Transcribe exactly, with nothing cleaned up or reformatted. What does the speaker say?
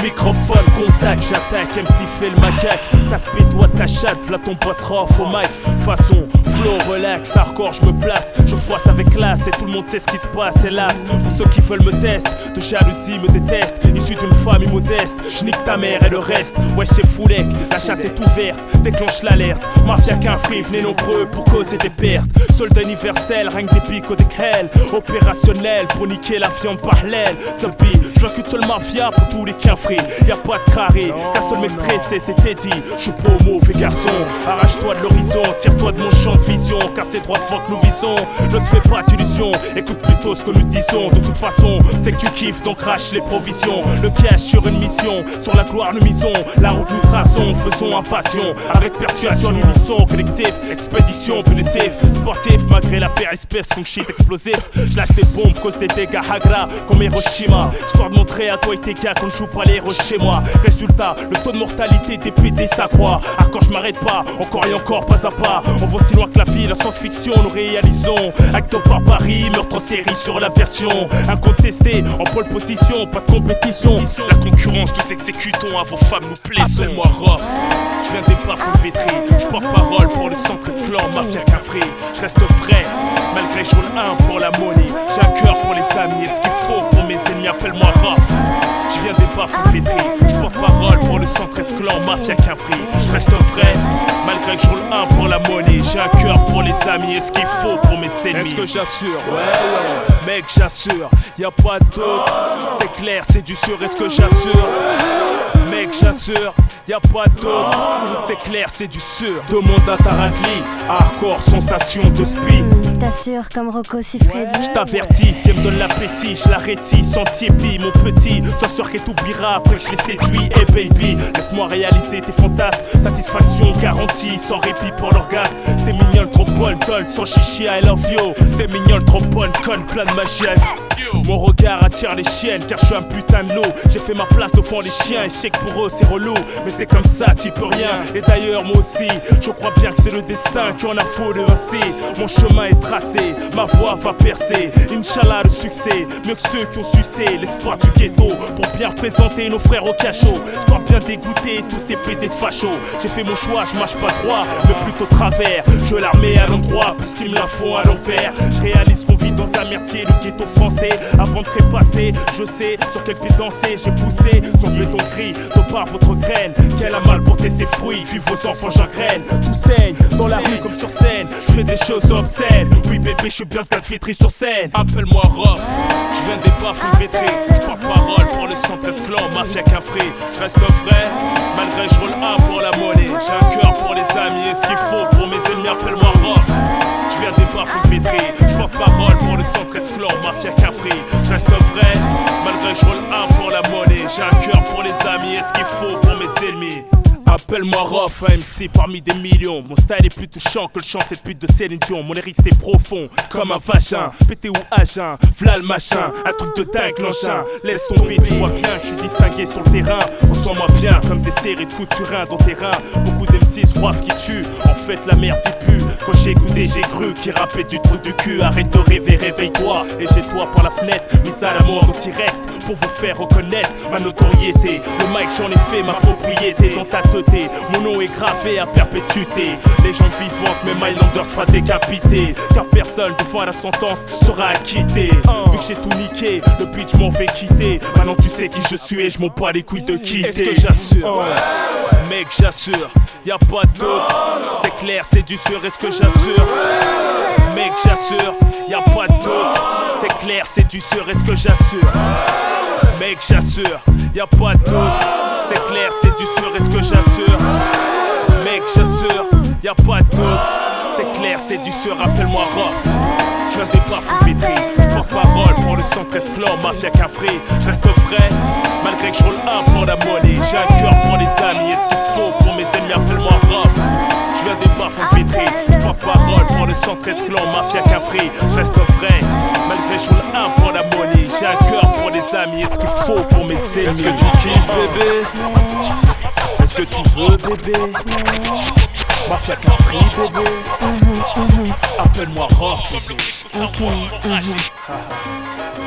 Microphone, contact, j'attaque, M C fait le macaque. T'aspect, toi, ta chatte, v'là ton boss rough au mic. Façon, flow, relax, hardcore, je me place. Je froisse avec classe et tout le monde sait ce qui se passe, hélas. Pour ceux qui veulent me tester, de jalousie me détestent. Issu d'une famille modeste, j'nique ta mère et le reste. Ouais, c'est foulé, la chasse est ouverte, déclenche l'alerte. Mafia qu'un free, venez nombreux pour causer des pertes. Soldat universel, règne des pics des hell. Opérationnel pour niquer la viande par l'aile. Zombie, je vois qu'une seule mafia pour tous les quinfris. Y'a pas de carré, qu'un seul mec pressé, c'était dit. J'suis pas au mauvais garçon, arrache-toi de l'horizon, tire-toi de mon champ de vision, car c'est droit devant que nous visons. Ne te fais pas d'illusions, écoute plutôt ce que nous disons. De toute façon, c'est que tu kiffes, donc crache les provisions. Le cash sur une mission, sur la gloire nous misons. La route nous traçons, faisons invasion. Avec persuasion, l'unisson, collectif, expédition punitive. Sportif, malgré la périspèce comme shit explosif. J'lâche des bombes, cause des dégâts hagra comme Hiroshima. Histoire de montrer à toi et tes gars qu'on ne joue pas les héros chez moi. Résultat, le taux de mortalité des P D s'accroît. Ah, quand je m'arrête pas, encore et encore, pas à pas. On va si loin que la vie, la science-fiction, nous réalisons. Acte par Paris, meurtre en série sur la version. Incontesté, en pole position, pas de compétition. La concurrence, tous exécutons, à vos femmes nous plaisons. Appelle-moi Rof, je viens des bas-fonds vétris. Je porte parole pour le centre clan, mafia qu'un free. Je reste frais, malgré que je roule un pour la money. J'ai un cœur pour les amis et ce qu'il faut pour mes ennemis, appelle-moi Rof. Je viens des bas-fonds vétris. Je porte parole pour le centre clan, mafia qu'un free. Je reste frais, malgré que je roule un pour la money. J'ai un cœur pour les amis et ce qu'il faut pour mes ennemis. Est-ce que j'assure? Ouais, ouais, mec, j'assure. Y'a pas d'autre, c'est clair, c'est du sûr. Est-ce que j'assure? Mec, j'assure, y'a pas d'autre, c'est clair, c'est du sûr. Demande à Tarakli, hardcore, sensation de speed. T'assures comme Rocco Siffredi. Je t'avertis, si elle me donne l'appétit, je l'arrêtis, sentier-pis, mon petit. Sois sûr qu'elle t'oubliera après que je l'ai séduit. Hey baby, laisse-moi réaliser tes fantasmes. Satisfaction garantie, sans répit pour l'orgasme. C'était mignon, trop bonne, told, sans chichi, I love you. C'était mignon, trop bonne, conne, plein de magie. Mon regard attire les chiennes, car je suis un putain de loup. J'ai fait ma place devant les chiens, et je sais que pour eux c'est relou. Mais c'est comme ça, t'y peux rien. Et d'ailleurs moi aussi, je crois bien que c'est le destin qui en a faute ainsi. Mon chemin est tracé, ma voix va percer. Inch'Allah le succès, mieux que ceux qui ont sucé l'espoir du ghetto. Pour bien représenter nos frères au cachot, je dois bien dégoûter tous ces pédés de fachos. J'ai fait mon choix, je marche pas droit, mais plutôt travers. Je l'armée à l'endroit, puisqu'ils me la font à l'envers. Je réalise qu'on vit dans un merdier, le ghetto français. Avant de trépasser, je sais sur quel pied danser. J'ai poussé son béton gris de par votre graine. Qu'elle a mal porté ses fruits, puis vos enfants j'engraine. Tout saigne, dans la rue comme sur scène. Je fais des choses obscènes. Oui bébé, je suis bien ce gars de fitri sur scène. Appelle-moi Rof, je viens des bas-fonds vétrés. Je porte parole pour le centre clan, mafia qu'un free. Je reste vrai, malgré je roule un pour la monnaie. J'ai un cœur pour les amis et ce qu'il faut pour mes ennemis, appelle-moi Rof. Je viens des bas-fonds vétrés. Je porte parole pour le centre clan, mafia qu'un free. Je reste vrai, malgré que je roule un pour la monnaie. J'ai un cœur pour les amis et ce qu'il faut pour mes ennemis. Appelle-moi Rof, un M C parmi des millions. Mon style est plus touchant que le chant de cette pute de Céline Dion. Mon lyrique c'est profond, comme un vagin. Pété ou agin, v'là le machin. Un truc de dingue l'engin. Laisse tomber, tu vois bien que je suis distingué sur le terrain. Ressens-moi bien comme des séries de coups de surin dans tes reins. Beaucoup d'M C roivent qui tuent, en fait la merde y pue. Quand j'ai écouté j'ai cru qu'il rappait du trou du cul. Arrête de rêver, réveille-toi et jette-toi par la fenêtre. Mise à la mort en direct pour vous faire reconnaître ma notoriété. Le mic j'en ai fait ma propriété. Dans ta tête mon nom est gravé à perpétuité. Légende vivante, mais Mylander sera décapité. Car personne devant la sentence sera acquitté. Vu que j'ai tout niqué, le bitch m'en fait quitter. Maintenant tu sais qui je suis et je m'en bats les couilles de quitter. Est-ce que j'assure? Mec j'assure, y'a pas d'autre. C'est clair, c'est du sûr, est-ce que j'assure? Mec j'assure, y'a pas d'autre. C'est clair, c'est du sûr, est-ce que j'assure? Mec j'assure, y'a pas d'autre. C'est clair, c'est du sûr, est-ce que j'assure? Mec, j'assure, y'a pas d'autre. C'est clair, c'est du sûr, appelle-moi Rof. Je viens des bas-fonds vétrés. Je porte parole pour le centre clan, mafia qu'un free. Je reste frais, malgré que je roule un pour la monnaie. J'ai un cœur pour les amis et ce qu'il faut pour mes ennemis, appelle-moi Rof. Je viens des bas-fonds vétrés. Je porte parole pour le centre clan, mafia qu'un free. Je reste frais, malgré que je roule un pour la monnaie. J'ai un cœur pour les amis et ce qu'il faut pour mes ennemis. Est-ce que tu kiffes, bébé? Est-ce que tu veux, bébé? Mafia qu'un free, bébé. Appelle-moi Rof, bébé. Ok, mhm.